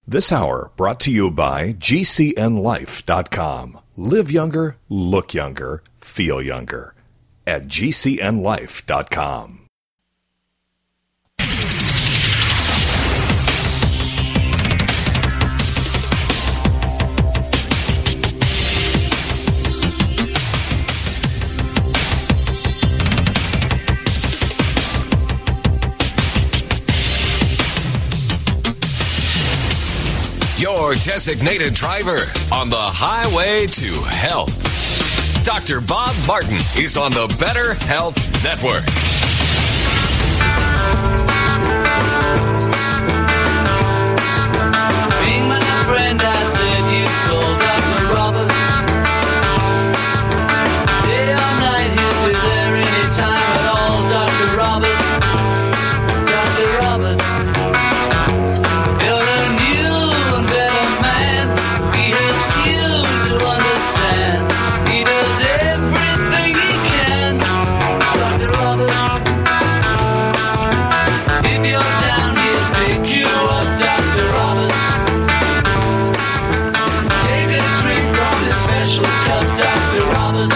This hour brought to you by GCNLife.com. Live younger, look younger, feel younger at GCNLife.com. Your designated driver on the highway to health. Dr. Bob Martin is on the Better Health Network. Ring my friend, I said you called Dr. Robert. Day or night, he'll be there anytime at all. Dr. Robert, Dr. Robert. You're a new and better man. He helps you to understand. He does everything he can. Dr. Robert. If you're down, he'll pick you up. Dr. Robert. Take a drink from this special cup. Dr. Robert.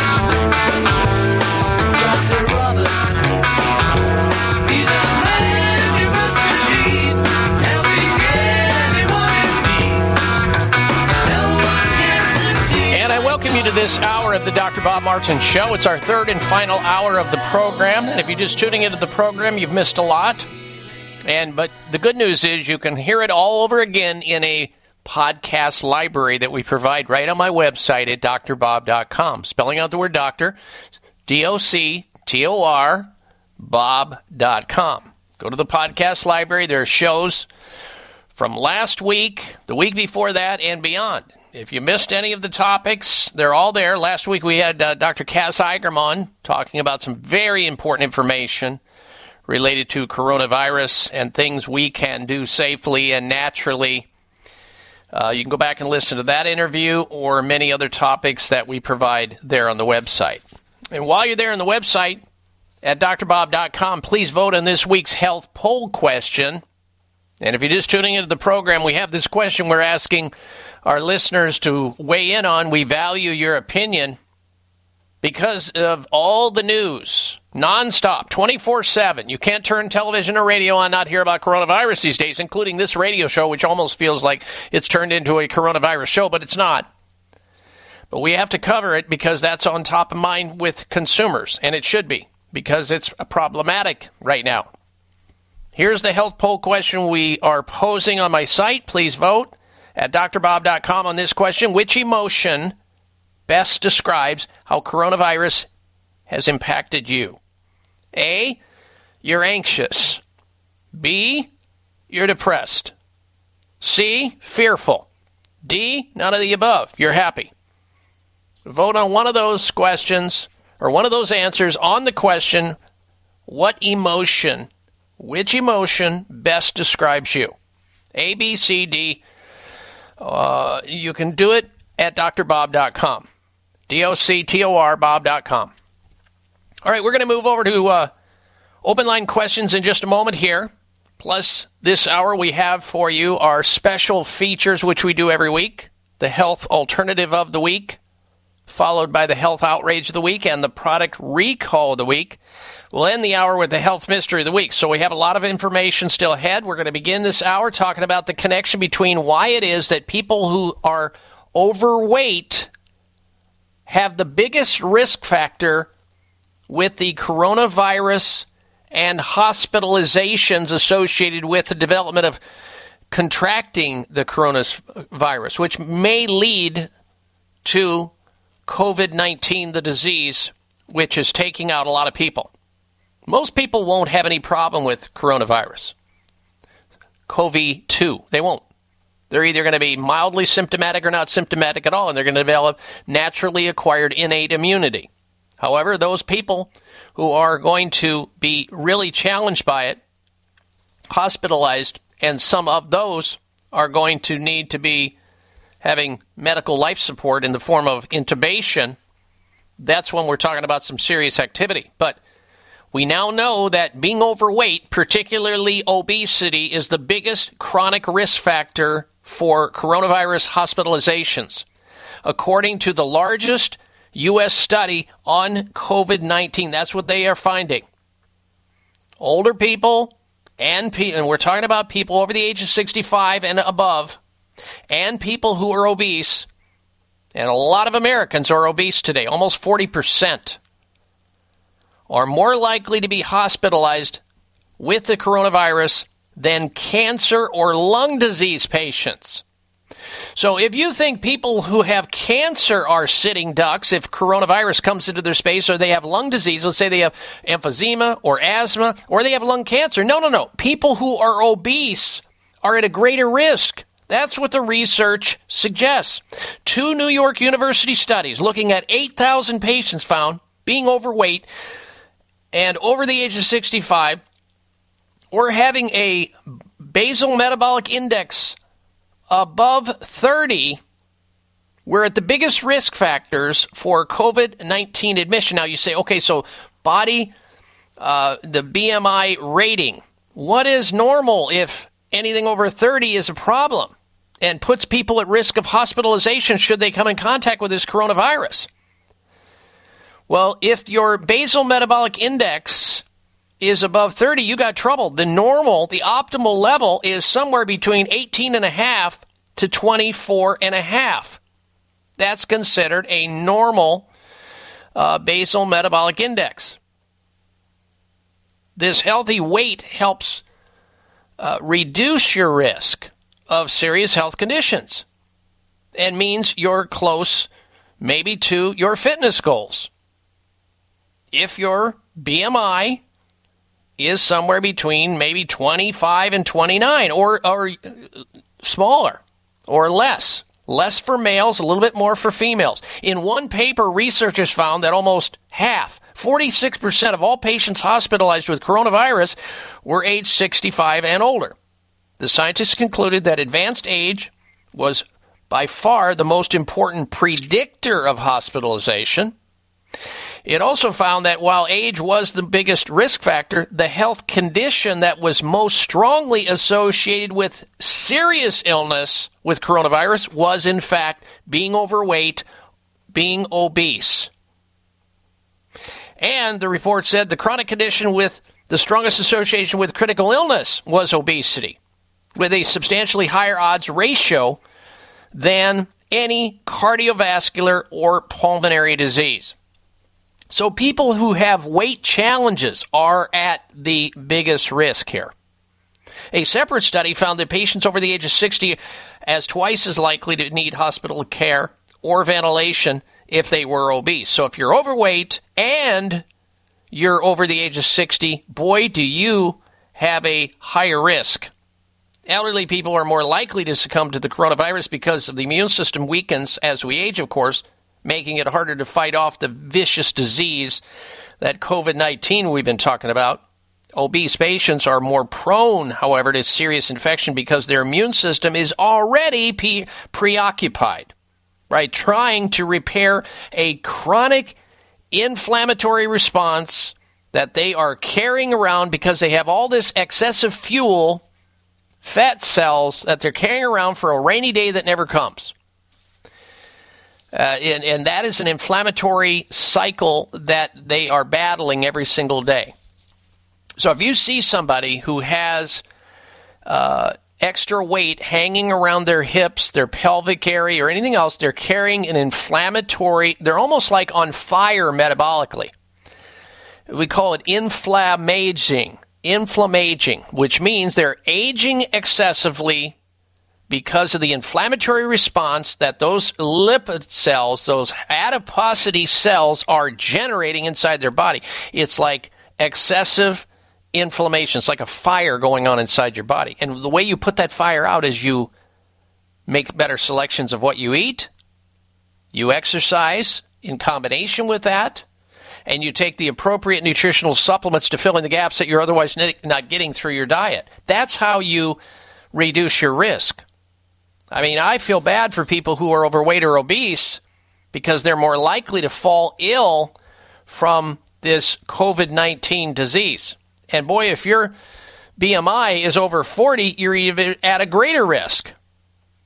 Dr. Robert. He's a man you must believe, helping anyone in need. No one can succeed. And I welcome you to this hour of the Dr. Bob Martin Show. It's our third and final hour of the program. And if you're just tuning into the program, you've missed a lot. But the good news is you can hear it all over again in a podcast library that we provide right on my website at drbob.com. Spelling out the word doctor, DOCTOR, Bob.com. Go to the podcast library. There are shows from last week, the week before that, and beyond. If you missed any of the topics, they're all there. Last week we had Dr. Kaz Eigerman talking about some very important information related to coronavirus and things we can do safely and naturally. You can go back and listen to that interview or many other topics that we provide there on the website. And while you're there on the website at drbob.com, please vote on this week's health poll question. And if you're just tuning into the program, we have this question we're asking our listeners to weigh in on. We value your opinion because of all the news, nonstop, 24/7. You can't turn television or radio on, not hear about coronavirus these days, including this radio show, which almost feels like it's turned into a coronavirus show, but it's not. But we have to cover it because that's on top of mind with consumers, and it should be, because it's problematic right now. Here's the health poll question we are posing on my site. Please vote at drbob.com on this question. Which emotion best describes how coronavirus has impacted you? A, you're anxious. B, you're depressed. C, fearful. D, none of the above. You're happy. Vote on one of those questions or one of those answers on the question, what emotion, which emotion best describes you? A, B, C, D. You can do it at drbob.com. DOCTOR, Bob.com. All right, we're going to move over to open line questions in just a moment here. Plus, this hour we have for you our special features, which we do every week. The health alternative of the week, followed by the health outrage of the week and the product recall of the week. We'll end the hour with the health mystery of the week. So we have a lot of information still ahead. We're going to begin this hour talking about the connection between why it is that people who are overweight have the biggest risk factor with the coronavirus and hospitalizations associated with the development of contracting the coronavirus, which may lead to COVID-19, the disease, which is taking out a lot of people. Most people won't have any problem with coronavirus. COVID-2, they won't. They're either going to be mildly symptomatic or not symptomatic at all, and they're going to develop naturally acquired innate immunity. However, those people who are going to be really challenged by it, hospitalized, and some of those are going to need to be having medical life support in the form of intubation, that's when we're talking about some serious activity. But we now know that being overweight, particularly obesity, is the biggest chronic risk factor for coronavirus hospitalizations, according to the largest U.S. study on COVID-19. That's what they are finding. Older people, and we're talking about people over the age of 65 and above, and people who are obese, and a lot of Americans are obese today, almost 40%, are more likely to be hospitalized with the coronavirus than cancer or lung disease patients. So if you think people who have cancer are sitting ducks if coronavirus comes into their space, or they have lung disease, let's say they have emphysema or asthma, or they have lung cancer. No. People who are obese are at a greater risk. That's what the research suggests. 2 New York University studies looking at 8,000 patients found being overweight and over the age of 65 or having a basal metabolic index above 30, we're at the biggest risk factors for COVID-19 admission. Now you say, okay, so body, the BMI rating, what is normal if anything over 30 is a problem and puts people at risk of hospitalization should they come in contact with this coronavirus? Well, if your basal metabolic index is above 30, you got trouble. The normal, the optimal level is somewhere between 18.5 to 24.5. That's considered a normal basal metabolic index. This healthy weight helps reduce your risk of serious health conditions and means you're close maybe to your fitness goals. If your BMI is somewhere between maybe 25 and 29 or smaller or less. Less for males, a little bit more for females. In one paper, researchers found that almost half, 46% of all patients hospitalized with coronavirus were age 65 and older. The scientists concluded that advanced age was by far the most important predictor of hospitalization. It also found that while age was the biggest risk factor, the health condition that was most strongly associated with serious illness with coronavirus was, in fact, being overweight, being obese. And the report said the chronic condition with the strongest association with critical illness was obesity, with a substantially higher odds ratio than any cardiovascular or pulmonary disease. So people who have weight challenges are at the biggest risk here. A separate study found that patients over the age of 60 as twice as likely to need hospital care or ventilation if they were obese. So if you're overweight and you're over the age of 60, boy, do you have a higher risk. Elderly people are more likely to succumb to the coronavirus because of the immune system weakens as we age, of course, making it harder to fight off the vicious disease that COVID-19 we've been talking about. Obese patients are more prone, however, to serious infection because their immune system is already preoccupied, right? Trying to repair a chronic inflammatory response that they are carrying around because they have all this excessive fuel, fat cells, that they're carrying around for a rainy day that never comes. And that is an inflammatory cycle that they are battling every single day. So if you see somebody who has extra weight hanging around their hips, their pelvic area, or anything else, they're carrying an inflammatory, they're almost like on fire metabolically. We call it inflammaging, which means they're aging excessively because of the inflammatory response that those lipid cells, those adiposity cells, are generating inside their body. It's like excessive inflammation. It's like a fire going on inside your body. And the way you put that fire out is you make better selections of what you eat, you exercise in combination with that, and you take the appropriate nutritional supplements to fill in the gaps that you're otherwise not getting through your diet. That's how you reduce your risk. I mean, I feel bad for people who are overweight or obese because they're more likely to fall ill from this COVID-19 disease. And boy, if your BMI is over 40, you're even at a greater risk.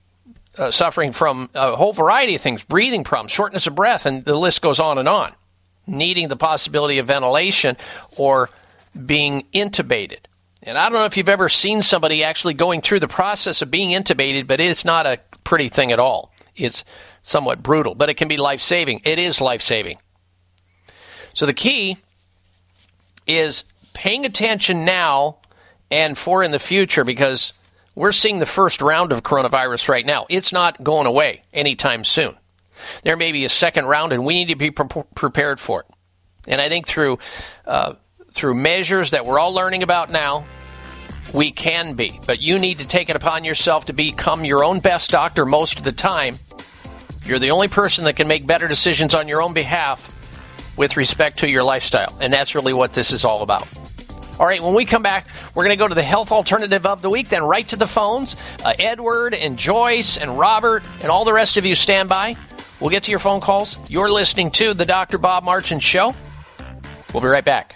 suffering from a whole variety of things, breathing problems, shortness of breath, and the list goes on and on, needing the possibility of ventilation or being intubated. And I don't know if you've ever seen somebody actually going through the process of being intubated, but it's not a pretty thing at all. It's somewhat brutal, but it can be life-saving. It is life-saving. So the key is paying attention now and for in the future, because we're seeing the first round of coronavirus right now. It's not going away anytime soon. There may be a second round, and we need to be prepared for it. And I think through measures that we're all learning about now, we can be. But you need to take it upon yourself to become your own best doctor most of the time. You're the only person that can make better decisions on your own behalf with respect to your lifestyle. And that's really what this is all about. All right, when we come back, we're going to go to the health alternative of the week, then right to the phones. Edward and Joyce and Robert and all the rest of you stand by. We'll get to your phone calls. You're listening to the Dr. Bob Martin Show. We'll be right back.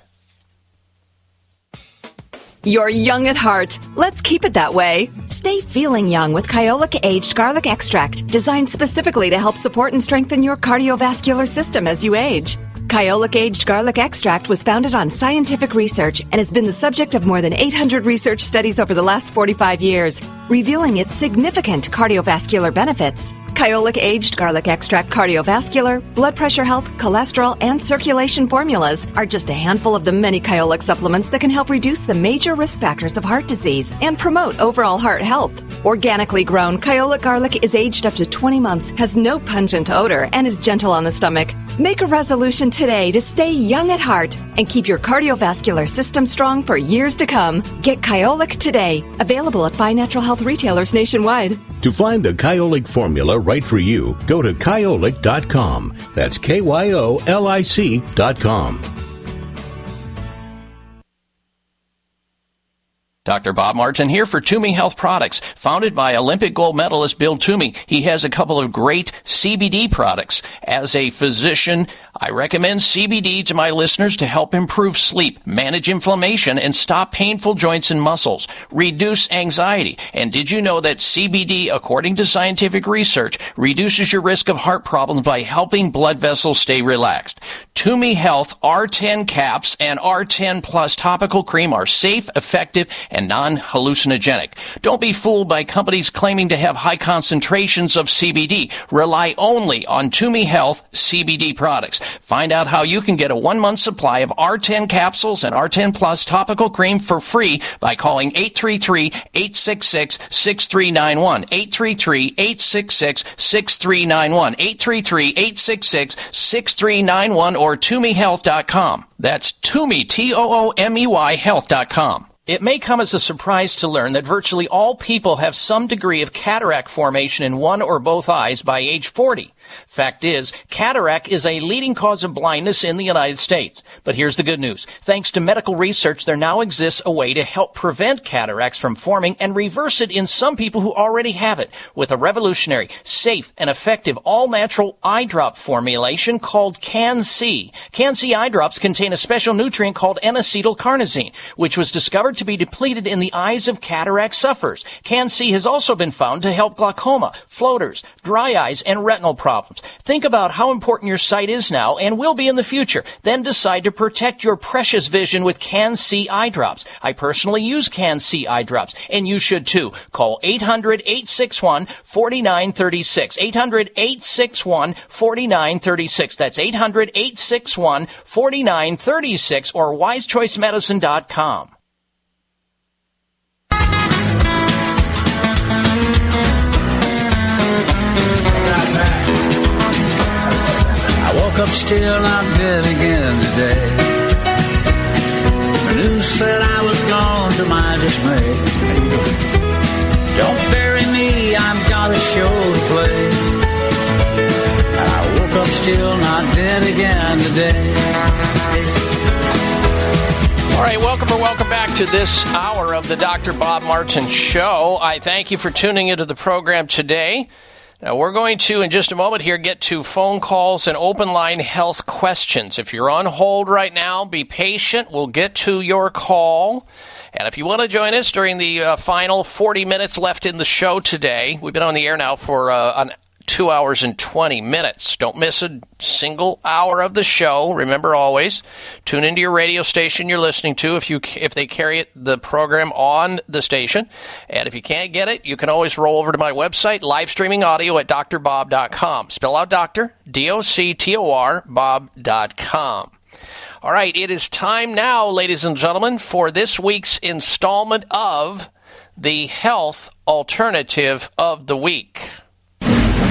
You're young at heart. Let's keep it that way. Stay feeling young with Kyolic Aged Garlic Extract, designed specifically to help support and strengthen your cardiovascular system as you age. Kyolic Aged Garlic Extract was founded on scientific research and has been the subject of more than 800 research studies over the last 45 years, revealing its significant cardiovascular benefits. Kyolic Aged Garlic Extract cardiovascular, blood pressure health, cholesterol, and circulation formulas are just a handful of the many Kyolic supplements that can help reduce the major risk factors of heart disease and promote overall heart health. Organically grown, Kyolic garlic is aged up to 20 months, has no pungent odor, and is gentle on the stomach. Make a resolution today to stay young at heart and keep your cardiovascular system strong for years to come. Get Kyolic today. Available at fine natural health retailers nationwide. To find the Kyolic formula right for you, go to Kyolic.com. That's KYOLIC.com. Dr. Bob Martin here for Toomey Health Products, founded by Olympic gold medalist Bill Toomey. He has a couple of great CBD products. As a physician, I recommend CBD to my listeners to help improve sleep, manage inflammation, and stop painful joints and muscles, reduce anxiety. And did you know that CBD, according to scientific research, reduces your risk of heart problems by helping blood vessels stay relaxed? Toomey Health R10 caps and R10 Plus topical cream are safe, effective, and non-hallucinogenic. Don't be fooled by companies claiming to have high concentrations of CBD. Rely only on Toomey Health CBD products. Find out how you can get a 1-month supply of R10 capsules and R10 Plus topical cream for free by calling 833-866-6391. 833-866-6391. 833-866-6391 or ToomeyHealth.com. That's Toomey, Toomey Health.com. It may come as a surprise to learn that virtually all people have some degree of cataract formation in one or both eyes by age 40. Fact is, cataract is a leading cause of blindness in the United States. But here's the good news. Thanks to medical research, there now exists a way to help prevent cataracts from forming and reverse it in some people who already have it with a revolutionary, safe, and effective all-natural eye drop formulation called Can-C. Can-C eye drops contain a special nutrient called N-acetylcarnosine, which was discovered to be depleted in the eyes of cataract sufferers. Can-C has also been found to help glaucoma, floaters, dry eyes, and retinal problems. Think about how important your sight is now and will be in the future. Then decide to protect your precious vision with Can-C eye drops. I personally use Can-C eye drops, and you should too. Call 800-861-4936. 800-861-4936. That's 800-861-4936 or wisechoicemedicine.com. Woke up still not dead again today. The news said I was gone to my dismay. Don't bury me, I've got a show to play. I woke up still not dead again today. All right, welcome back to this hour of the Dr. Bob Martin Show. I thank you for tuning into the program today. Now, we're going to, in just a moment here, get to phone calls and open line health questions. If you're on hold right now, be patient. We'll get to your call. And if you want to join us during the final 40 minutes left in the show today, we've been on the air now for 2 hours and 20 minutes. Don't miss a single hour of the show. Remember always, tune into your radio station you're listening to if they carry the program on the station. And if you can't get it, you can always roll over to my website, live streaming audio at drbob.com. Spell out doctor, D-O-C-T-O-R, bob.com. All right, it is time now, ladies and gentlemen, for this week's installment of the Health Alternative of the Week. All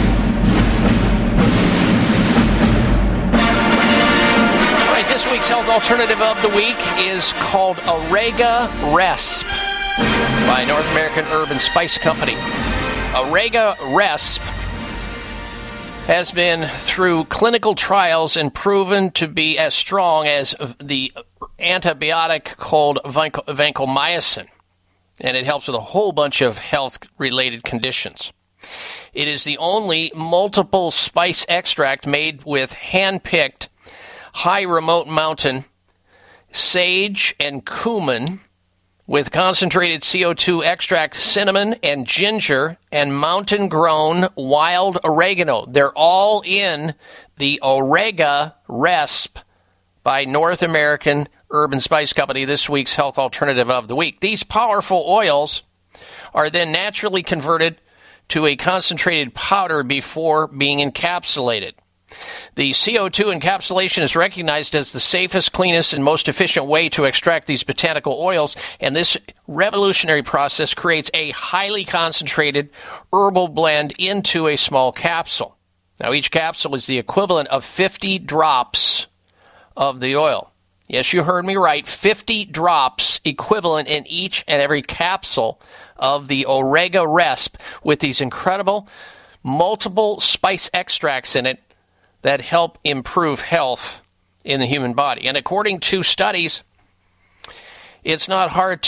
right, this week's Health Alternative of the Week is called Aurega Resp by North American Herb and Spice Company. Aurega Resp has been through clinical trials and proven to be as strong as the antibiotic called vancomycin, and it helps with a whole bunch of health-related conditions. It is the only multiple spice extract made with hand-picked high remote mountain sage and cumin with concentrated CO2 extract, cinnamon and ginger, and mountain-grown wild oregano. They're all in the Aurega Resp by North American Herb and Spice Company, this week's Health Alternative of the Week. These powerful oils are then naturally converted to a concentrated powder before being encapsulated. The CO2 encapsulation is recognized as the safest, cleanest, and most efficient way to extract these botanical oils, and this revolutionary process creates a highly concentrated herbal blend into a small capsule. Now, each capsule is the equivalent of 50 drops of the oil. Yes, you heard me right, 50 drops equivalent in each and every capsule of the Aurega Resp with these incredible multiple spice extracts in it that help improve health in the human body. And according to studies, it's not hard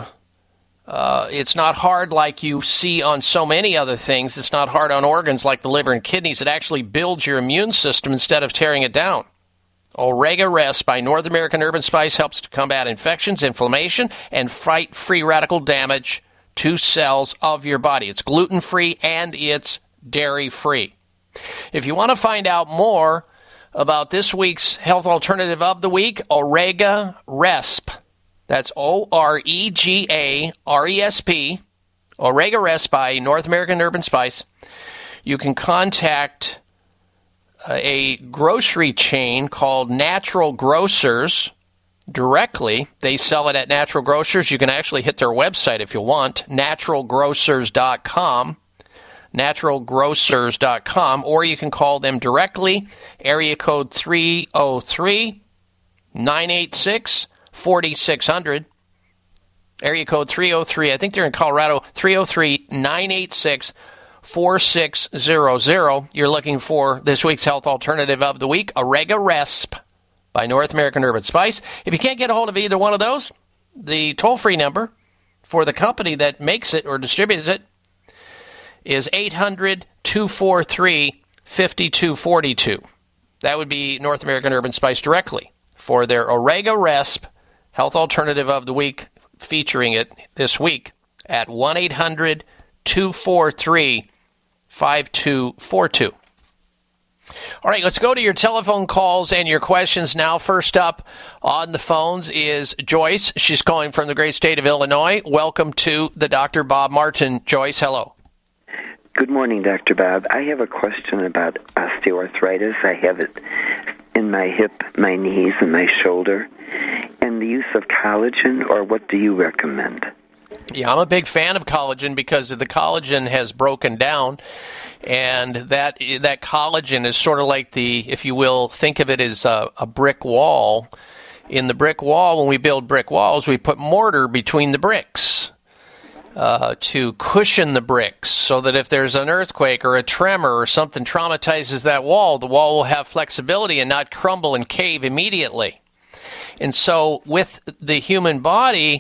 like you see on so many other things. It's not hard on organs like the liver and kidneys. It actually builds your immune system instead of tearing it down. Aurega Resp by North American Herb and Spice helps to combat infections, inflammation, and fight free radical damage to cells of your body. It's gluten-free and it's dairy-free. If you want to find out more about this week's Health Alternative of the Week, Aurega Resp, that's O-R-E-G-A-R-E-S-P, Aurega Resp by North American Herb and Spice, you can contact a grocery chain called Natural Grocers directly. They sell it at Natural Grocers. You can actually hit their website if you want, naturalgrocers.com. naturalgrocers.com, or you can call them directly, area code 303-986-4600, area code 303, I think they're in Colorado, 303-986-4600. You're looking for this week's Health Alternative of the Week, Aurega Resp by North American Herb and Spice. If you can't get a hold of either one of those, the toll-free number for the company that makes it or distributes it is 800-243-5242. That would be North American Herb and Spice directly for their Aurega Resp Health Alternative of the Week, featuring it this week at 1-800-243-5242. All right, let's go to your telephone calls and your questions now. First up on the phones is Joyce. She's calling from the great state of Illinois. Welcome to the Dr. Bob Martin. Joyce, hello. Good morning, Dr. Bob. I have a question about osteoarthritis. I have it in my hip, my knees, and my shoulder. And the use of collagen, or what do you recommend? Yeah, I'm a big fan of collagen because the collagen has broken down, and that collagen is sort of like if you will, think of it as a brick wall. In the brick wall, when we build brick walls, we put mortar between the bricks to cushion the bricks so that if there's an earthquake or a tremor or something traumatizes that wall, the wall will have flexibility and not crumble and cave immediately. And so with the human body,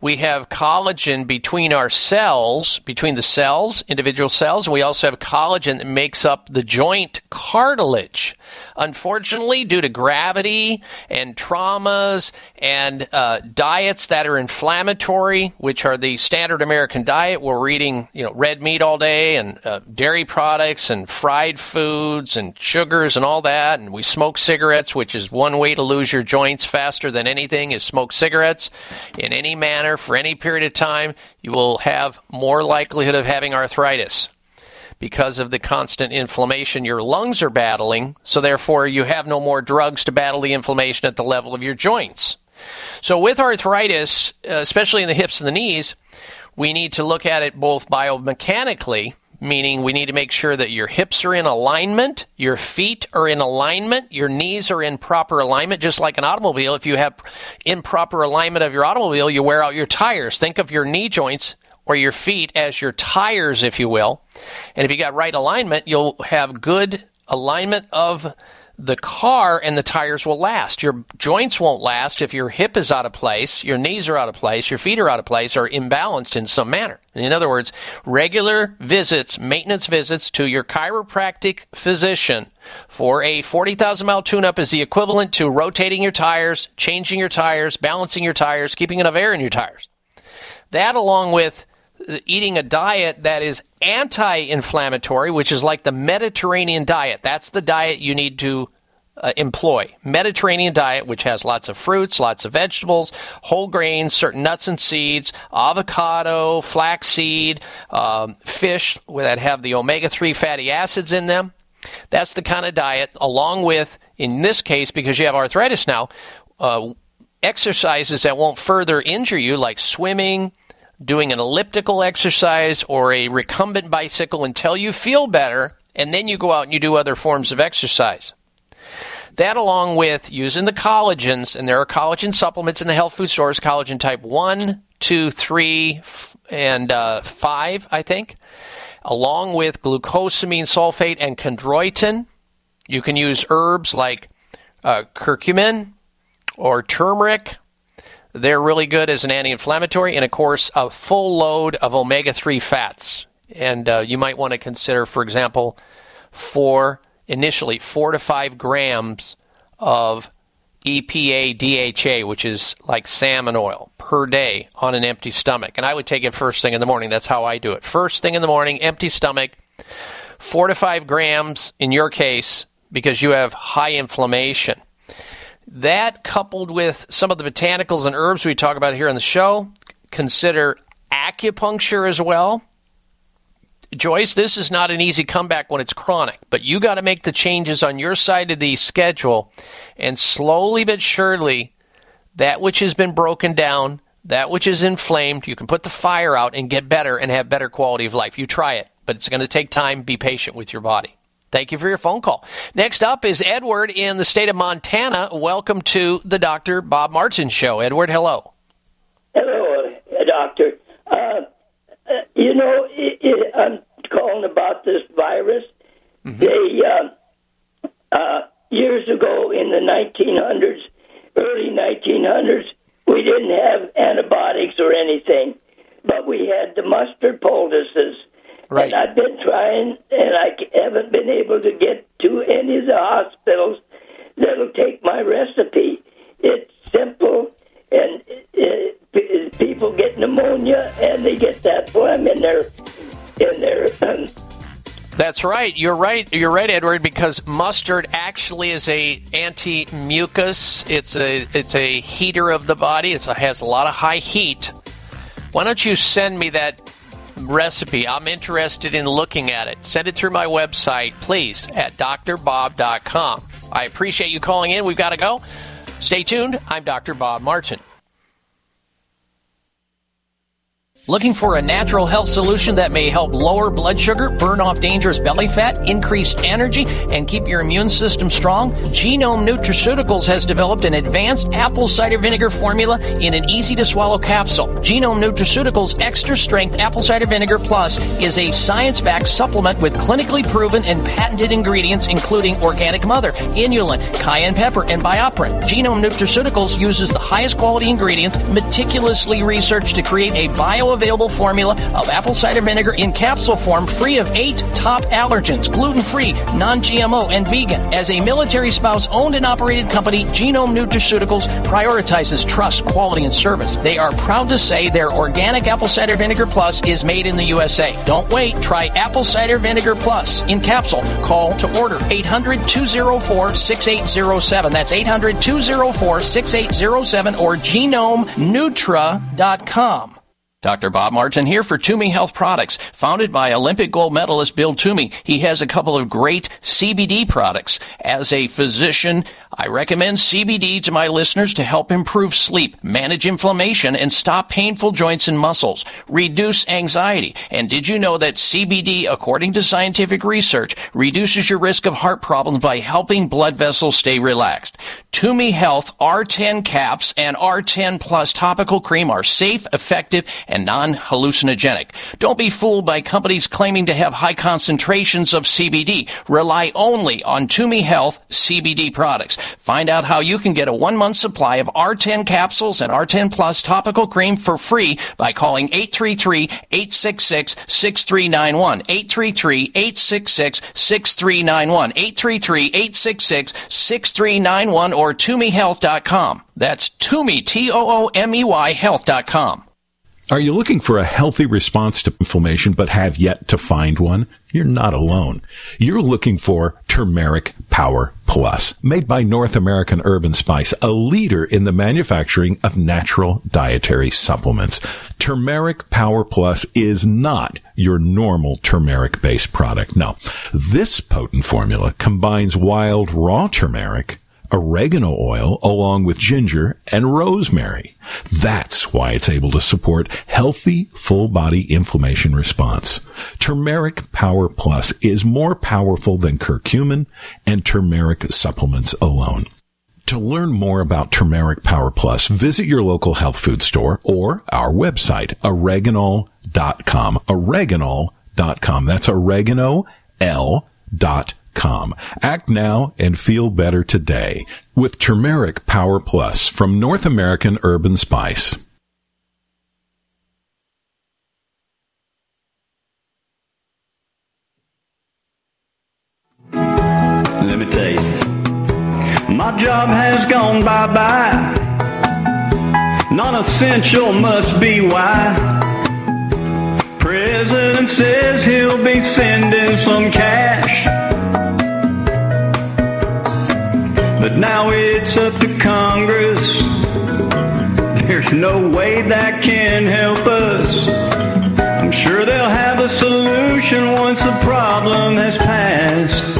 we have collagen between our cells, between the cells, individual cells, and we also have collagen that makes up the joint cartilage. Unfortunately, due to gravity and traumas and diets that are inflammatory, which are the standard American diet, we're eating red meat all day and dairy products and fried foods and sugars and all that, and we smoke cigarettes, which is one way to lose your joints faster than anything is smoke cigarettes in any manner for any period of time. You will have more likelihood of having arthritis because of the constant inflammation your lungs are battling, so therefore you have no more drugs to battle the inflammation at the level of your joints. So with arthritis, especially in the hips and the knees, we need to look at it both biomechanically, meaning we need to make sure that your hips are in alignment, your feet are in alignment, your knees are in proper alignment, just like an automobile. If you have improper alignment of your automobile, you wear out your tires. Think of your knee joints or your feet as your tires, if you will. And if you got right alignment, you'll have good alignment of the car and the tires will last. Your joints won't last if your hip is out of place, your knees are out of place, your feet are out of place, or imbalanced in some manner. In other words, regular visits, maintenance visits to your chiropractic physician for a 40,000-mile tune-up is the equivalent to rotating your tires, changing your tires, balancing your tires, keeping enough air in your tires. That, along with eating a diet that is anti-inflammatory, which is like the Mediterranean diet. That's the diet you need to employ. Mediterranean diet, which has lots of fruits, lots of vegetables, whole grains, certain nuts and seeds, avocado, flaxseed, fish that have the omega-3 fatty acids in them. That's the kind of diet, along with, in this case, because you have arthritis now, exercises that won't further injure you, like swimming, doing an elliptical exercise or a recumbent bicycle until you feel better, and then you go out and you do other forms of exercise. That, along with using the collagens, and there are collagen supplements in the health food stores, collagen type 1, 2, 3, and 5, I think, along with glucosamine sulfate and chondroitin. You can use herbs like curcumin or turmeric. They're really good as an anti-inflammatory, and, of course, a full load of omega-3 fats. And you might want to consider, for example, initially 4 to 5 grams of EPA DHA, which is like salmon oil, per day on an empty stomach. And I would take it first thing in the morning. That's how I do it. First thing in the morning, empty stomach, 4 to 5 grams in your case, because you have high inflammation. That, coupled with some of the botanicals and herbs we talk about here on the show, consider acupuncture as well. Joyce, this is not an easy comeback when it's chronic, but you got to make the changes on your side of the schedule, and slowly but surely, that which has been broken down, that which is inflamed, you can put the fire out and get better and have better quality of life. You try it, but it's going to take time. Be patient with your body. Thank you for your phone call. Next up is Edward in the state of Montana. Welcome to the Dr. Bob Martin Show. Edward, hello. Hello, Doctor. I'm calling about this virus. Mm-hmm. Years ago in the 1900s, early 1900s, we didn't have antibiotics or anything, but we had the mustard poultices. Right. And I've been trying, and I haven't been able to get to any of the hospitals that'll take my recipe. It's simple, and people get pneumonia, and they get that phlegm in their. That's right. You're right. You're right, Edward. Because mustard actually is a anti-mucus. It's a heater of the body. It has a lot of high heat. Why don't you send me that recipe? I'm interested in looking at it. Send it through my website, please, at drbob.com. I appreciate you calling in. We've got to go. Stay tuned. I'm Dr. Bob Martin. Looking for a natural health solution that may help lower blood sugar, burn off dangerous belly fat, increase energy, and keep your immune system strong? Genome Nutraceuticals has developed an advanced apple cider vinegar formula in an easy-to-swallow capsule. Genome Nutraceuticals Extra Strength Apple Cider Vinegar Plus is a science-backed supplement with clinically proven and patented ingredients including organic mother, inulin, cayenne pepper, and bioperin. Genome Nutraceuticals uses the highest quality ingredients meticulously researched to create a bioavailable formula of apple cider vinegar in capsule form free of 8 top allergens, gluten-free, non-GMO, and vegan. As a military spouse owned and operated company, Genome Nutraceuticals prioritizes trust, quality, and service. They are proud to say their organic apple cider vinegar plus is made in the USA. Don't wait. Try apple cider vinegar plus in capsule. Call to order 800-204-6807. That's 800-204-6807 or genomenutra.com. Dr. Bob Martin here for Toomey Health Products. Founded by Olympic gold medalist Bill Toomey, he has a couple of great CBD products. As a physician, I recommend CBD to my listeners to help improve sleep, manage inflammation, and stop painful joints and muscles, reduce anxiety. And did you know that CBD, according to scientific research, reduces your risk of heart problems by helping blood vessels stay relaxed? Toomey Health R10 caps and R10 Plus topical cream are safe, effective, and non-hallucinogenic. Don't be fooled by companies claiming to have high concentrations of CBD. Rely only on Toomey Health CBD products. Find out how you can get a 1-month supply of R10 capsules and R10 Plus topical cream for free by calling 833-866-6391. 833-866-6391. 833-866-6391 or ToomeyHealth.com. That's Toomey, Toomey, Health.com. Are you looking for a healthy response to inflammation but have yet to find one? You're not alone. You're looking for Turmeric Power Plus, made by North American Herb & Spice, a leader in the manufacturing of natural dietary supplements. Turmeric Power Plus is not your normal turmeric-based product. No, this potent formula combines wild raw turmeric, oregano oil, along with ginger and rosemary. That's why it's able to support healthy, full-body inflammation response. Turmeric Power Plus is more powerful than curcumin and turmeric supplements alone. To learn more about Turmeric Power Plus, visit your local health food store or our website, oreganol.com. Oreganol.com. That's oregano.com. Act now and feel better today with Turmeric Power Plus from North American Herb & Spice. Let me tell you, my job has gone bye-bye. Non-essential must be why. President says he'll be sending some cash, but now it's up to Congress. There's no way that can help us. I'm sure they'll have a solution once the problem has passed.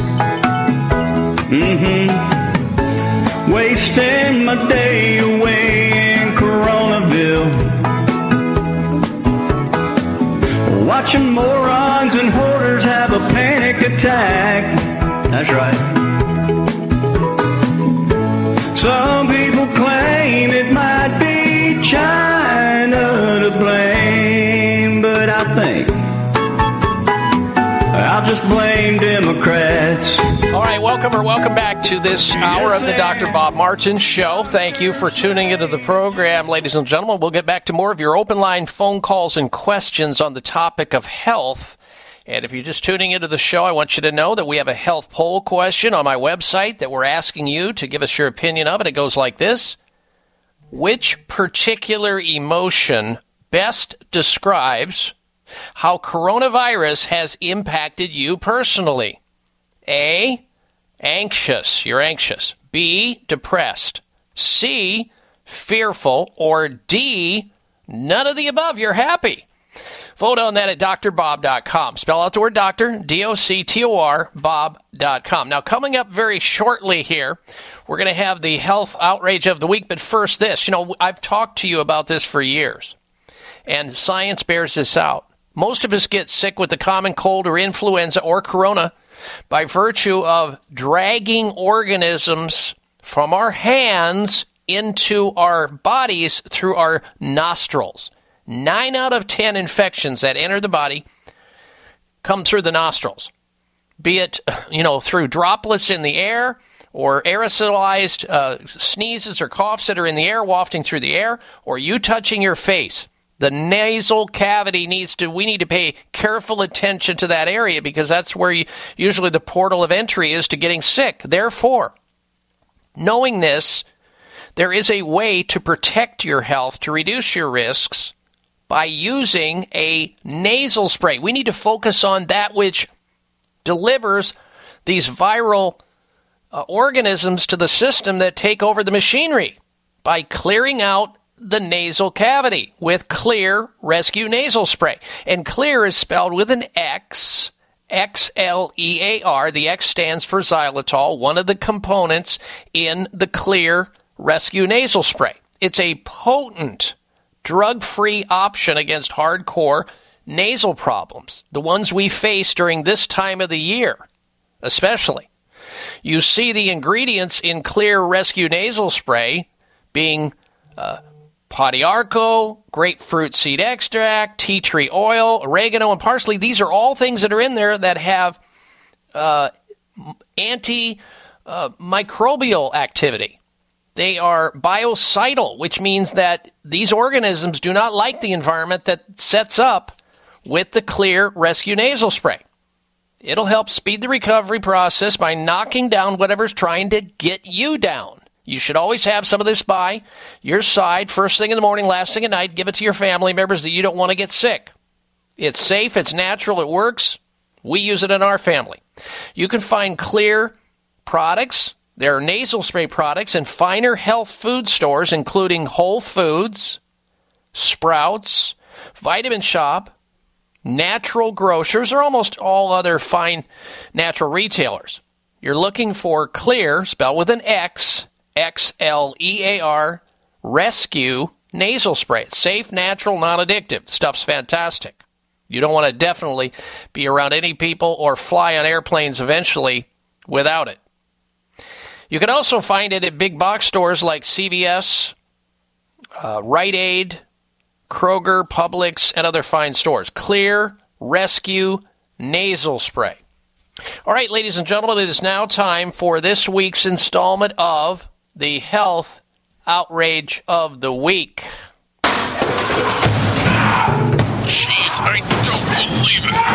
Wasting my day away in Coronaville, watching morons and hoarders have a panic attack. That's right. Some people claim it might be China to blame, but I think I'll just blame Democrats. All right, welcome back to this hour of the Dr. Bob Martin Show. Thank you for tuning into the program, ladies and gentlemen. We'll get back to more of your open line phone calls and questions on the topic of health. And if you're just tuning into the show, I want you to know that we have a health poll question on my website that we're asking you to give us your opinion of it. It goes like this. Which particular emotion best describes how coronavirus has impacted you personally? A, anxious. You're anxious. B, depressed. C, fearful. Or D, none of the above. You're happy. Vote on that at drbob.com. Spell out the word doctor, D-O-C-T-O-R, bob.com. Now, coming up very shortly here, we're going to have the health outrage of the week. But first, this. You know, I've talked to you about this for years. And science bears this out. Most of us get sick with the common cold or influenza or corona by virtue of dragging organisms from our hands into our bodies through our nostrils. 9 out of 10 infections that enter the body come through the nostrils, be it, through droplets in the air or aerosolized sneezes or coughs that are in the air, wafting through the air, or you touching your face. The nasal cavity we need to pay careful attention to that area because that's where usually the portal of entry is to getting sick. Therefore, knowing this, there is a way to protect your health, to reduce your risks by using a nasal spray. We need to focus on that which delivers these viral organisms to the system that take over the machinery by clearing out the nasal cavity with Xlear Rescue Nasal Spray. And Xlear is spelled with an X, Xlear. The X stands for xylitol, one of the components in the Xlear Rescue Nasal Spray. It's a potent, drug-free option against hardcore nasal problems, the ones we face during this time of the year, especially. You see the ingredients in Xlear Rescue Nasal Spray being Podiarco, grapefruit seed extract, tea tree oil, oregano, and parsley. These are all things that are in there that have antimicrobial activity. They are biocidal, which means that these organisms do not like the environment that sets up with the Xlear Rescue Nasal Spray. It'll help speed the recovery process by knocking down whatever's trying to get you down. You should always have some of this by your side, first thing in the morning, last thing at night. Give it to your family members that you don't want to get sick. It's safe, it's natural, it works. We use it in our family. You can find Xlear products, their nasal spray products, in finer health food stores, including Whole Foods, Sprouts, Vitamin Shop, Natural Grocers, or almost all other fine natural retailers. You're looking for Xlear, spelled with an X, Xlear, Rescue Nasal Spray. It's safe, natural, non-addictive. Stuff's fantastic. You don't want to definitely be around any people or fly on airplanes eventually without it. You can also find it at big box stores like CVS, Rite Aid, Kroger, Publix, and other fine stores. Xlear Rescue Nasal Spray. All right, ladies and gentlemen, it is now time for this week's installment of the Health Outrage of the Week. Jeez, I don't believe it.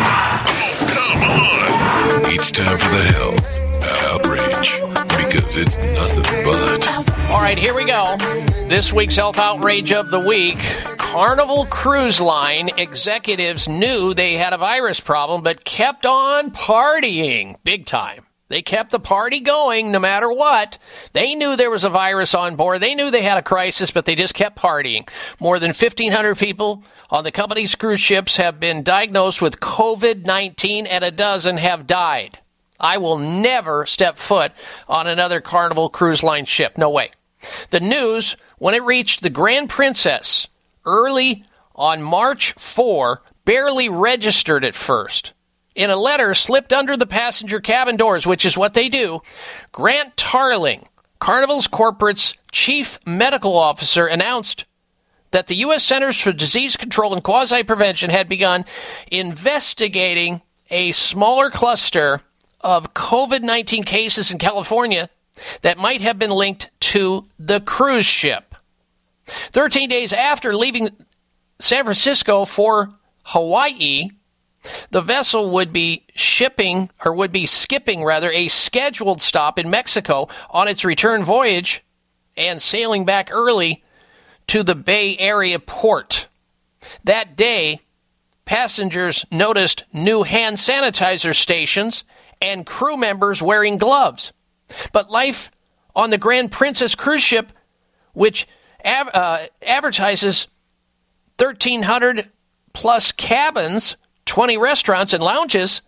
Oh, come on. It's time for the Health Outrage, because it's nothing but. All right, here we go. This week's Health Outrage of the Week. Carnival Cruise Line executives knew they had a virus problem, but kept on partying big time. They kept the party going no matter what. They knew there was a virus on board. They knew they had a crisis, but they just kept partying. More than 1,500 people on the company's cruise ships have been diagnosed with COVID-19, and a dozen have died. I will never step foot on another Carnival Cruise Line ship. No way. The news, when it reached the Grand Princess early on March 4, barely registered at first. In a letter slipped under the passenger cabin doors, which is what they do, Grant Tarling, Carnival's corporate's chief medical officer, announced that the U.S. Centers for Disease Control and Quasi-Prevention had begun investigating a smaller cluster of COVID-19 cases in California that might have been linked to the cruise ship. 13 days after leaving San Francisco for Hawaii, the vessel would be skipping a scheduled stop in Mexico on its return voyage and sailing back early to the Bay Area port. That day, passengers noticed new hand sanitizer stations and crew members wearing gloves. But life on the Grand Princess cruise ship, which advertises 1,300 plus cabins, 20 restaurants and lounges,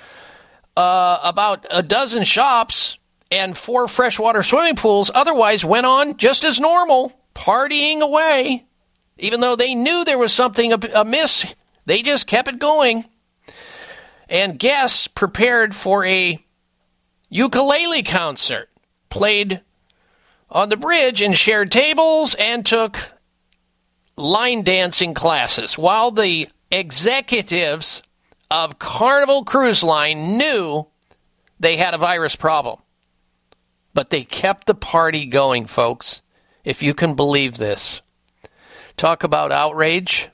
about a dozen shops, and 4 freshwater swimming pools, otherwise went on just as normal, partying away. Even though they knew there was something amiss, they just kept it going. And guests prepared for a ukulele concert, played on the bridge and shared tables and took line dancing classes, while the executives of Carnival Cruise Line knew they had a virus problem. But they kept the party going, folks, if you can believe this. Talk about outrage.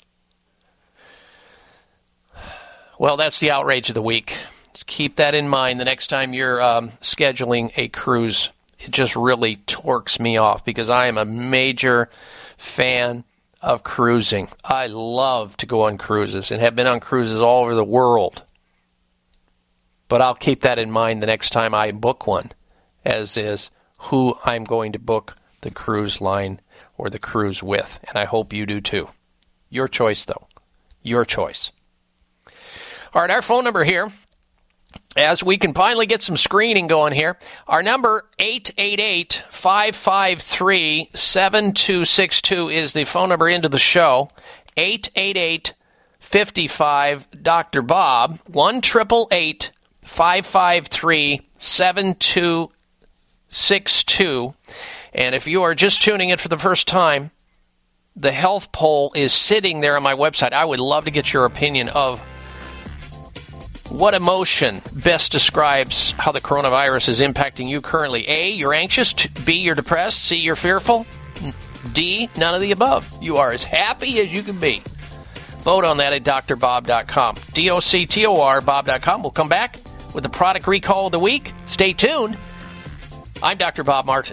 Well, that's the outrage of the week. Just keep that in mind the next time you're scheduling a cruise. It just really torques me off because I am a major fan of cruising. I love to go on cruises and have been on cruises all over the world. But I'll keep that in mind the next time I book one, as is who I'm going to book the cruise line or the cruise with. And I hope you do too. Your choice, though. Your choice. All right, our phone number here, as we can finally get some screening going here, our number, 888-553-7262, is the phone number into the show. 888-55-Dr. Bob, 1-888-553-7262. And if you are just tuning in for the first time, the health poll is sitting there on my website. I would love to get your opinion of what emotion best describes how the coronavirus is impacting you currently. A, you're anxious. B, you're depressed. C, you're fearful. D, none of the above. You are as happy as you can be. Vote on that at drbob.com. DOCTOR, Bob.com. We'll come back with the product recall of the week. Stay tuned. I'm Dr. Bob Martin.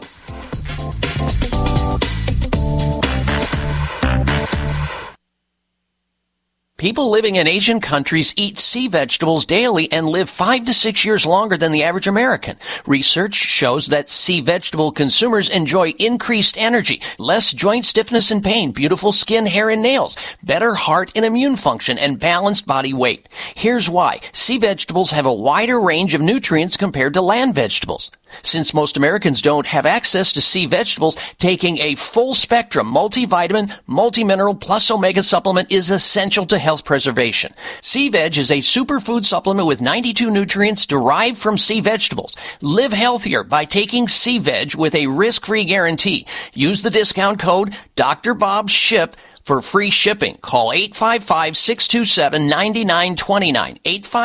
People living in Asian countries eat sea vegetables daily and live 5 to 6 years longer than the average American. Research shows that sea vegetable consumers enjoy increased energy, less joint stiffness and pain, beautiful skin, hair, and nails, better heart and immune function, and balanced body weight. Here's why. Sea vegetables have a wider range of nutrients compared to land vegetables. Since most Americans don't have access to sea vegetables, taking a full-spectrum multivitamin, multimineral, plus omega supplement is essential to health preservation. Sea Veg is a superfood supplement with 92 nutrients derived from sea vegetables. Live healthier by taking Sea Veg with a risk-free guarantee. Use the discount code DRBOBSHIP for free shipping. Call 855-627-9929,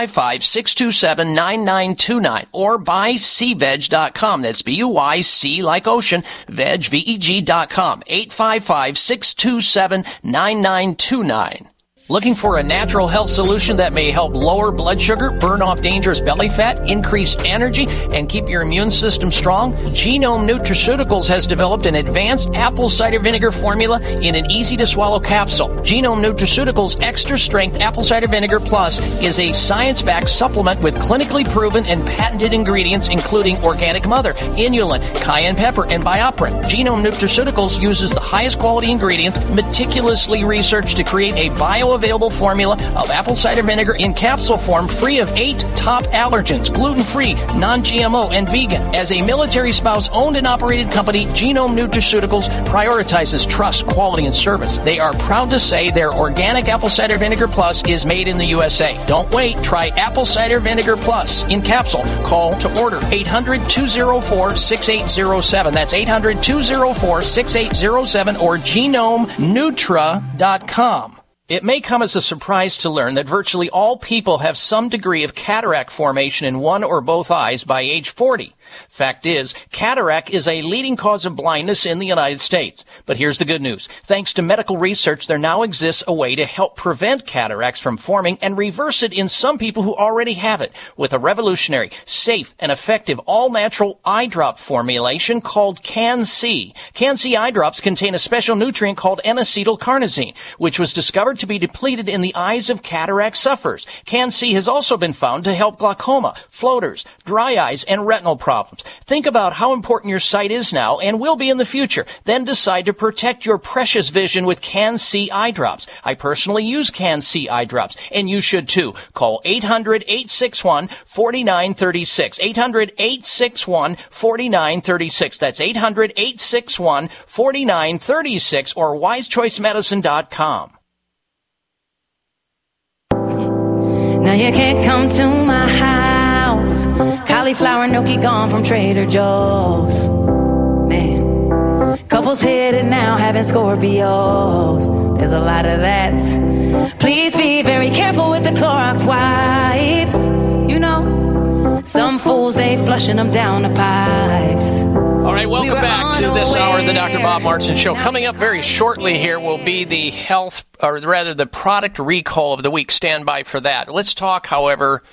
855-627-9929, or buy seaveg.com. That's B-U-Y-C like ocean, veg, V-E-G.com, 855-627-9929. Looking for a natural health solution that may help lower blood sugar, burn off dangerous belly fat, increase energy, and keep your immune system strong? Genome Nutraceuticals has developed an advanced apple cider vinegar formula in an easy-to-swallow capsule. Genome Nutraceuticals Extra Strength Apple Cider Vinegar Plus is a science-backed supplement with clinically proven and patented ingredients including organic mother, inulin, cayenne pepper, and BioPerine. Genome Nutraceuticals uses the highest quality ingredients meticulously researched to create a bioavailable formula of apple cider vinegar in capsule form, free of 8 top allergens, gluten-free, non-GMO, and vegan. As a military spouse owned and operated company, Genome Nutraceuticals prioritizes trust, quality, and service. They are proud to say their organic apple cider vinegar plus is made in the USA. Don't wait. Try apple cider vinegar plus in capsule. Call to order 800-204-6807. That's 800-204-6807 or genomenutra.com. It may come as a surprise to learn that virtually all people have some degree of cataract formation in one or both eyes by age 40. Fact is, cataract is a leading cause of blindness in the United States. But here's the good news. Thanks to medical research, there now exists a way to help prevent cataracts from forming and reverse it in some people who already have it with a revolutionary, safe, and effective all-natural eye drop formulation called Can-C. Can-C eye drops contain a special nutrient called N-acetylcarnosine, which was discovered to be depleted in the eyes of cataract sufferers. CanC has also been found to help glaucoma, floaters, dry eyes, and retinal problems. Think about how important your sight is now and will be in the future. Then decide to protect your precious vision with CanC eye drops. I personally use CanC eye drops, and you should too. Call 800-861-4936. 800-861-4936. That's 800-861-4936 or wisechoicemedicine.com. Now you can't come to my house. Cauliflower gnocchi gone from Trader Joe's. Man, couples headed now having Scorpios. There's a lot of that. Please be very careful with the Clorox wipes. You know, some fools, they flushing them down the pipes. All right, welcome back to this hour of the Dr. Bob Martin Show. Coming up very shortly here will be the the product recall of the week. Stand by for that. Let's talk, however,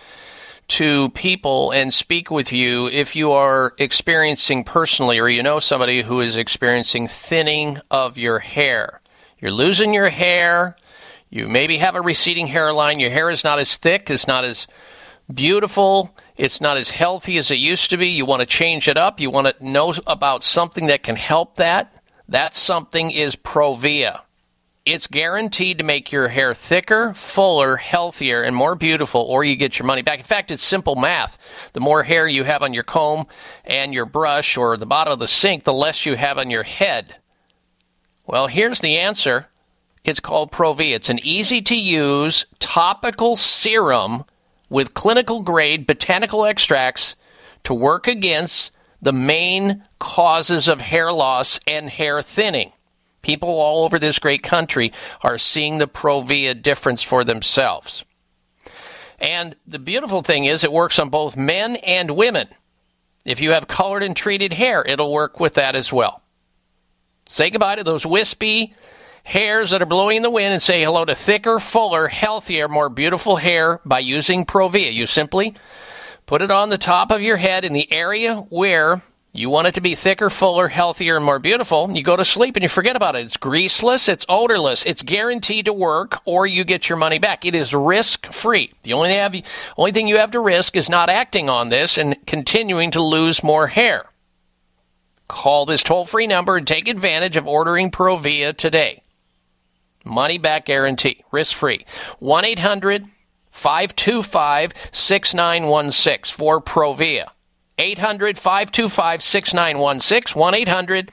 to people and speak with you if you are experiencing personally or you know somebody who is experiencing thinning of your hair. You're losing your hair. You maybe have a receding hairline. Your hair is not as thick. It's not as beautiful. It's not as healthy as it used to be. You want to change it up. You want to know about something that can help that. That something is Provia. It's guaranteed to make your hair thicker, fuller, healthier, and more beautiful, or you get your money back. In fact, it's simple math. The more hair you have on your comb and your brush or the bottom of the sink, the less you have on your head. Well, here's the answer. It's called Provia. It's an easy-to-use topical serum with clinical-grade botanical extracts to work against the main causes of hair loss and hair thinning. People all over this great country are seeing the Provia difference for themselves. And the beautiful thing is it works on both men and women. If you have colored and treated hair, it'll work with that as well. Say goodbye to those wispy hairs that are blowing in the wind and say hello to thicker, fuller, healthier, more beautiful hair by using Provia. You simply put it on the top of your head in the area where you want it to be thicker, fuller, healthier, and more beautiful. You go to sleep and you forget about it. It's greaseless. It's odorless. It's guaranteed to work or you get your money back. It is risk-free. The only thing you have to risk is not acting on this and continuing to lose more hair. Call this toll-free number and take advantage of ordering Provia today. Money back guarantee, risk-free. 1-800-525-6916 for Provia. 800-525-6916.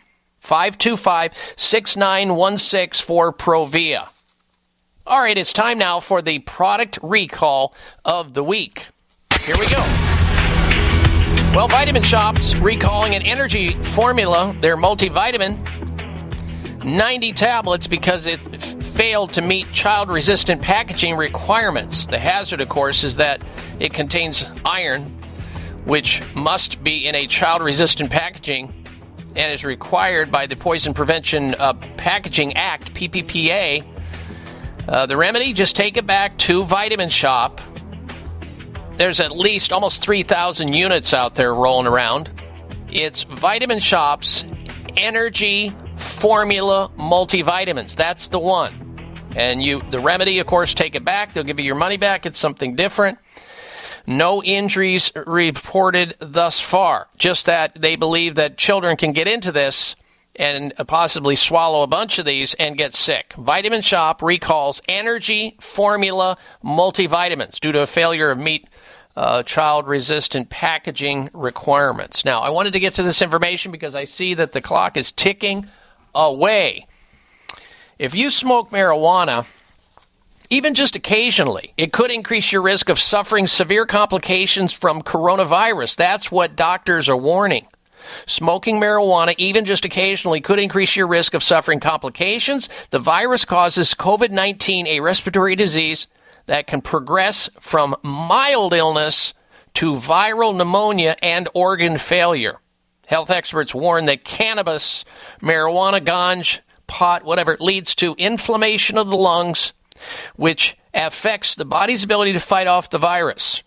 1-800-525-6916 for Provia. All right, it's time now for the product recall of the week. Here we go. Well, Vitamin Shops recalling an energy formula, their multivitamin, 90 tablets because it failed to meet child-resistant packaging requirements. The hazard, of course, is that it contains iron, which must be in a child-resistant packaging and is required by the Poison Prevention Packaging Act, PPPA. The remedy, just take it back to Vitamin Shop. There's at least almost 3,000 units out there rolling around. It's Vitamin Shop's Energy Formula Multivitamins. That's the one. And the remedy, of course, take it back. They'll give you your money back. It's something different. No injuries reported thus far. Just that they believe that children can get into this and possibly swallow a bunch of these and get sick. Vitamin Shop recalls Energy Formula Multivitamins due to a failure of meet child-resistant packaging requirements. Now, I wanted to get to this information because I see that the clock is ticking away. If you smoke marijuana, even just occasionally, it could increase your risk of suffering severe complications from coronavirus. That's what doctors are warning. Smoking marijuana, even just occasionally, could increase your risk of suffering complications. The virus causes COVID-19, a respiratory disease that can progress from mild illness to viral pneumonia and organ failure. Health experts warn that cannabis, marijuana, ganj, pot, whatever, it leads to inflammation of the lungs, which affects the body's ability to fight off the virus.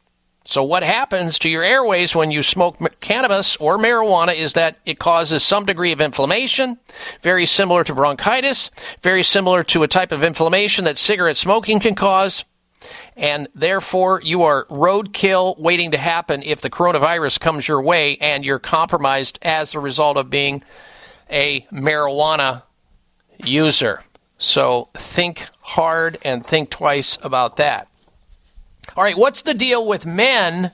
So what happens to your airways when you smoke cannabis or marijuana is that it causes some degree of inflammation, very similar to bronchitis, very similar to a type of inflammation that cigarette smoking can cause. And therefore, you are roadkill waiting to happen if the coronavirus comes your way and you're compromised as a result of being a marijuana user. So think hard and think twice about that. All right, what's the deal with men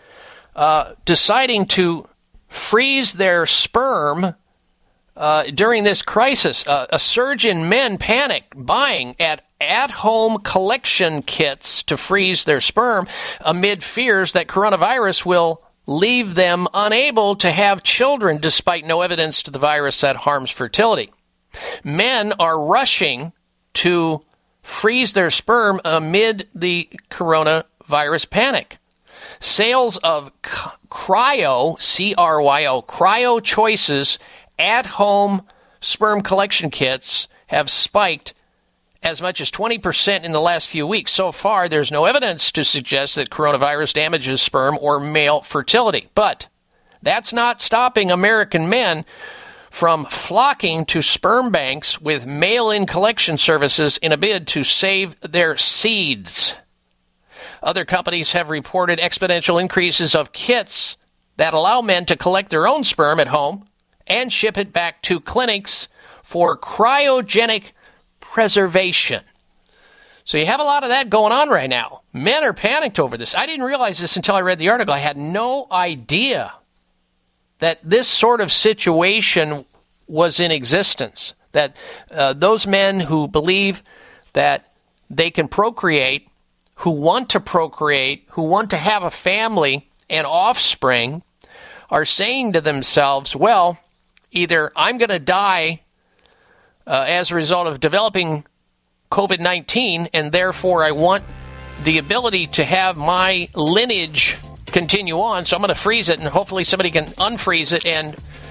deciding to freeze their sperm during this crisis? A surge in men panic buying at-home collection kits to freeze their sperm amid fears that coronavirus will leave them unable to have children despite no evidence to the virus that harms fertility. Men are rushing to freeze their sperm amid the coronavirus panic. Sales of Cryo, C-R-Y-O, Cryo Choices at-home sperm collection kits have spiked as much as 20% in the last few weeks. So far, there's no evidence to suggest that coronavirus damages sperm or male fertility. But that's not stopping American men from flocking to sperm banks with mail-in collection services in a bid to save their seeds. Other companies have reported exponential increases of kits that allow men to collect their own sperm at home and ship it back to clinics for cryogenic preservation. So you have a lot of that going on right now. Men are panicked over this. I didn't realize this until I read the article. I had no idea that this sort of situation was in existence, that those men who believe that they can procreate, who want to procreate, who want to have a family and offspring, are saying to themselves, well, either I'm going to die as a result of developing COVID-19, and therefore I want the ability to have my lineage continue on, so I'm going to freeze it, and hopefully somebody can unfreeze it and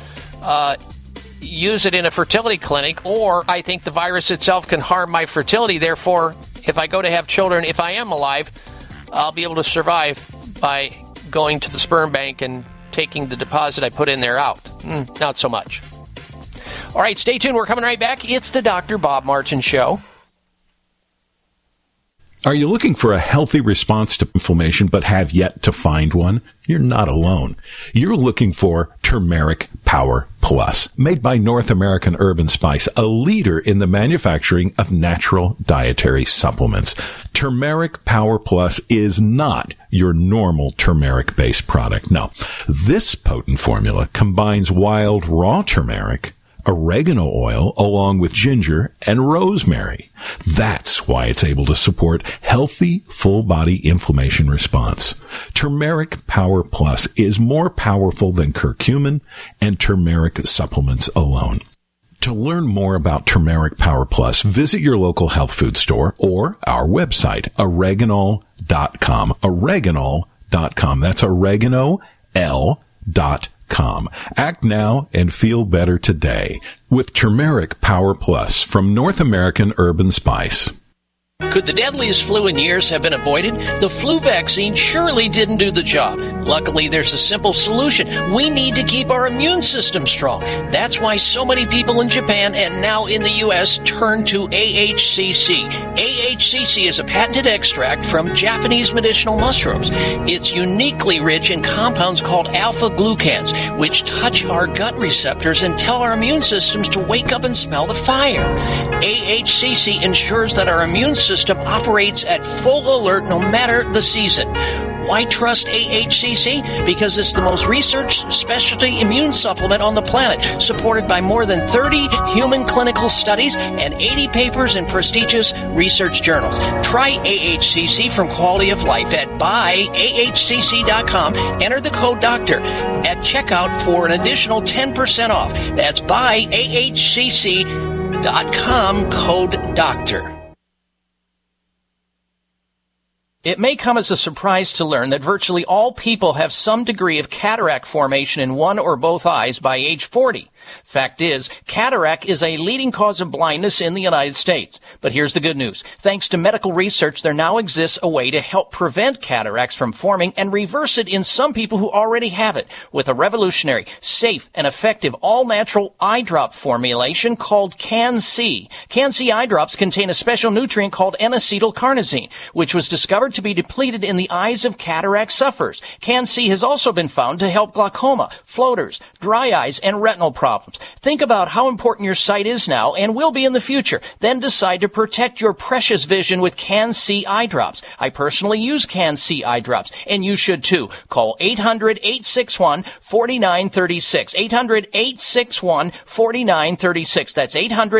use it in a fertility clinic, or I think the virus itself can harm my fertility. Therefore, if I go to have children, if I am alive, I'll be able to survive by going to the sperm bank and taking the deposit I put in there out. Not so much. All right, stay tuned. We're coming right back. It's the Dr. Bob Martin Show. Are you looking for a healthy response to inflammation but have yet to find one? You're not alone. You're looking for Turmeric Power Plus, made by North American Herb & Spice, a leader in the manufacturing of natural dietary supplements. Turmeric Power Plus is not your normal turmeric-based product. No, this potent formula combines wild raw turmeric, oregano oil, along with ginger and rosemary. That's why it's able to support healthy, full-body inflammation response. Turmeric Power Plus is more powerful than curcumin and turmeric supplements alone. To learn more about Turmeric Power Plus, visit your local health food store or our website, oreganol.com. Oreganol.com. That's oregano.com. Act now and feel better today with Turmeric Power Plus from North American Herb & Spice. Could the deadliest flu in years have been avoided? The flu vaccine surely didn't do the job. Luckily, there's a simple solution. We need to keep our immune system strong. That's why so many people in Japan and now in the U.S. turn to AHCC. AHCC is a patented extract from Japanese medicinal mushrooms. It's uniquely rich in compounds called alpha-glucans, which touch our gut receptors and tell our immune systems to wake up and smell the fire. AHCC ensures that our immune system operates at full alert no matter the season. Why trust AHCC? Because it's the most researched specialty immune supplement on the planet, supported by more than 30 human clinical studies and 80 papers in prestigious research journals. Try AHCC from Quality of Life at buyahcc.com. Enter the code DOCTOR at checkout for an additional 10% off. That's buyahcc.com, code DOCTOR. It may come as a surprise to learn that virtually all people have some degree of cataract formation in one or both eyes by age 40. Fact is, cataract is a leading cause of blindness in the United States. But here's the good news. Thanks to medical research, there now exists a way to help prevent cataracts from forming and reverse it in some people who already have it with a revolutionary, safe, and effective all-natural eye drop formulation called Can-C. Can-C eye drops contain a special nutrient called N-acetylcarnosine, which was discovered to be depleted in the eyes of cataract sufferers. Can-C has also been found to help glaucoma, floaters, dry eyes, and retinal problems. Think about how important your sight is now and will be in the future. Then decide to protect your precious vision with Can-C eye drops. I personally use Can-C eye drops, and you should too. Call 800-861-4936. 800-861-4936. That's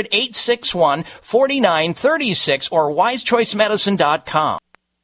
800-861-4936 or wisechoicemedicine.com.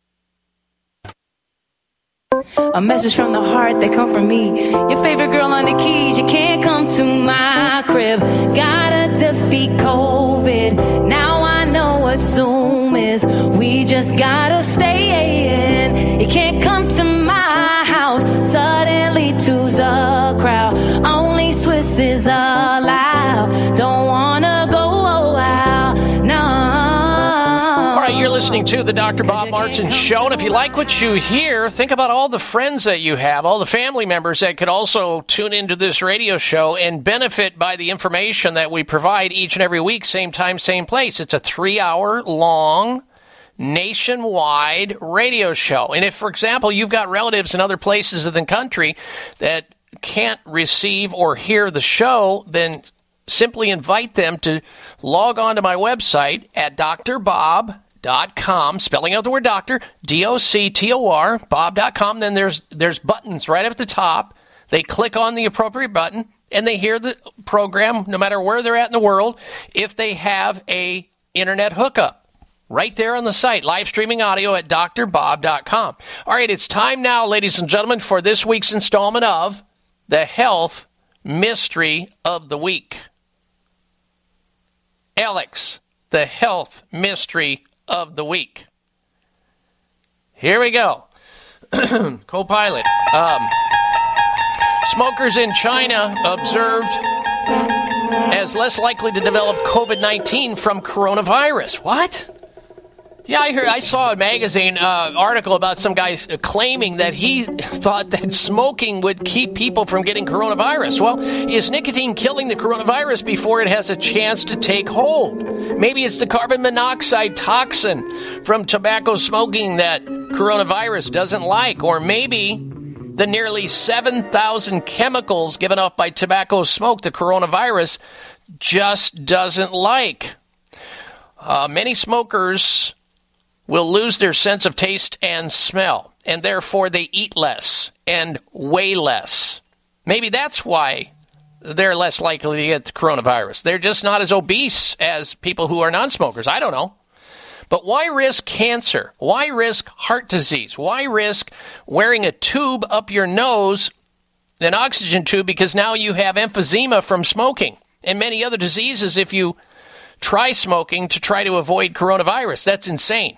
A message from the heart that come from me. Your favorite girl on the keys. You can't come to my crib. Gotta defeat COVID. Now I know what Zoom is. We just gotta stay in. You can't come to my house. Suddenly two's a crowd. Only Swiss is allowed. Don't wanna go out. No. You're listening to the Dr. Bob Martin Show, and if you like what you hear, think about all the friends that you have, all the family members that could also tune into this radio show and benefit by the information that we provide each and every week, same time, same place. It's a 3-hour-long nationwide radio show. And if, for example, you've got relatives in other places of the country that can't receive or hear the show, then simply invite them to log on to my website at drbob.com, spelling out the word doctor, D-O-C-T-O-R, bob.com. Then there's buttons right up at the top. They click on the appropriate button, and they hear the program no matter where they're at in the world if they have a internet hookup. Right there on the site, live streaming audio at drbob.com. All right, it's time now, ladies and gentlemen, for this week's installment of the Health Mystery of the Week. Alex, the Health Mystery of the Week. Here we go. Co-pilot. Smokers in China observed as less likely to develop COVID-19 from coronavirus. What? Yeah, I saw a magazine article about some guys claiming that he thought that smoking would keep people from getting coronavirus. Well, is nicotine killing the coronavirus before it has a chance to take hold? Maybe it's the carbon monoxide toxin from tobacco smoking that coronavirus doesn't like, or maybe the nearly 7,000 chemicals given off by tobacco smoke the coronavirus just doesn't like. Many smokers will lose their sense of taste and smell, and therefore they eat less and weigh less. Maybe that's why they're less likely to get the coronavirus. They're just not as obese as people who are non-smokers. I don't know. But why risk cancer? Why risk heart disease? Why risk wearing a tube up your nose, an oxygen tube, because now you have emphysema from smoking and many other diseases if you try smoking to try to avoid coronavirus? That's insane.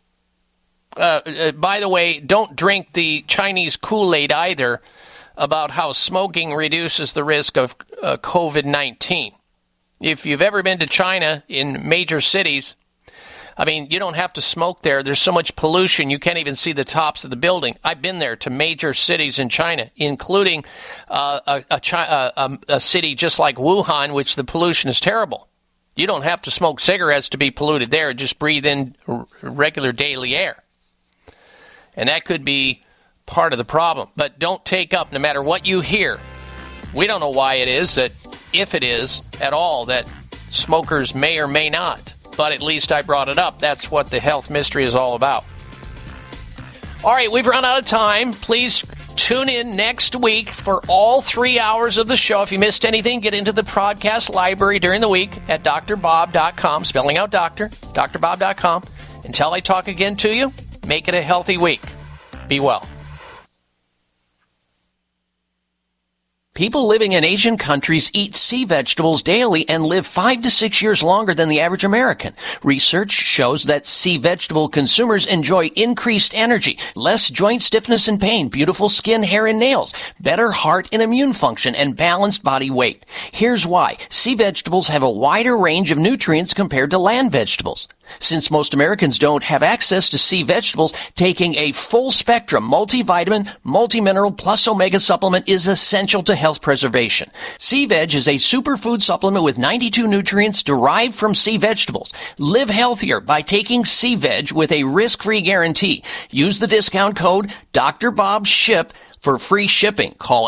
By the way, don't drink the Chinese Kool-Aid either about how smoking reduces the risk of COVID-19. If you've ever been to China in major cities, I mean, you don't have to smoke there. There's so much pollution, you can't even see the tops of the building. I've been there to major cities in China, including a city just like Wuhan, which the pollution is terrible. You don't have to smoke cigarettes to be polluted there. Just breathe in regular daily air. And that could be part of the problem. But don't take up, no matter what you hear. We don't know why it is that, if it is at all, that smokers may or may not. But at least I brought it up. That's what the health mystery is all about. All right, we've run out of time. Please tune in next week for all 3 hours of the show. If you missed anything, get into the podcast library during the week at drbob.com, spelling out doctor, drbob.com. Until I talk again to you, make it a healthy week. Be well. People living in Asian countries eat sea vegetables daily and live 5 to 6 years longer than the average American. Research shows that sea vegetable consumers enjoy increased energy, less joint stiffness and pain, beautiful skin, hair, and nails, better heart and immune function, and balanced body weight. Here's why. Sea vegetables have a wider range of nutrients compared to land vegetables. Since most Americans don't have access to sea vegetables, taking a full-spectrum multivitamin, multimineral plus omega supplement is essential to health preservation. Sea Veg is a superfood supplement with 92 nutrients derived from sea vegetables. Live healthier by taking Sea Veg with a risk-free guarantee. Use the discount code Dr. Bob SHIP for free shipping. Call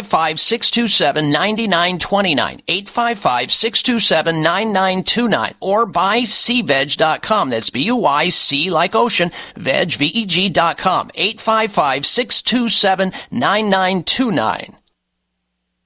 855-627-9929, 855-627-9929, or buy seaveg.com. That's B-U-Y-C like ocean, veg, V-E-G.com, 855-627-9929.